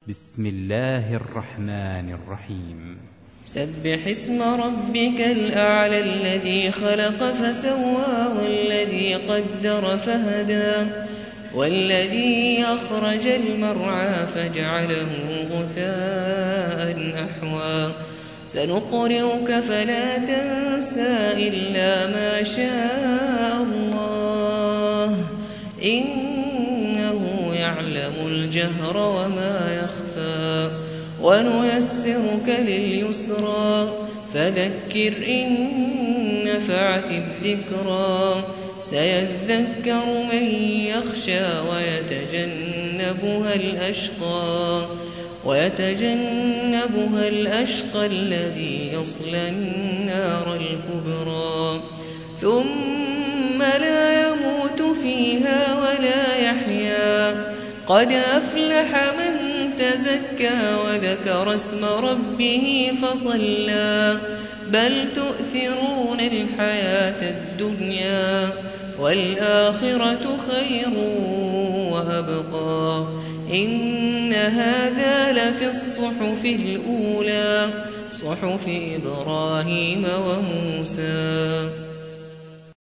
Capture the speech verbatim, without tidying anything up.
بسم الله الرحمن الرحيم. سبح اسم ربك الأعلى الذي خلق فسوى والذي قدر فهدى والذي أخرج المرعى فجعله غثاء أحوى سنقرئك فلا تنسى إلا ما شاء الله إنه يعلم الجهر وما يخفى ونيسرك لليسرى فذكر إن نفعت الذكرى سيذكر من يخشى ويتجنبها الأشقى ويتجنبها الأشقى الذي يصلى النار الكبرى ثم لا يموت فيها ولا يحيا قد أفلح من تزكى وذكر اسم ربه فصلى بل تؤثرون الحياة الدنيا والآخرة خير وأبقى إن هذا لفي الصحف الأولى صحف إبراهيم وموسى.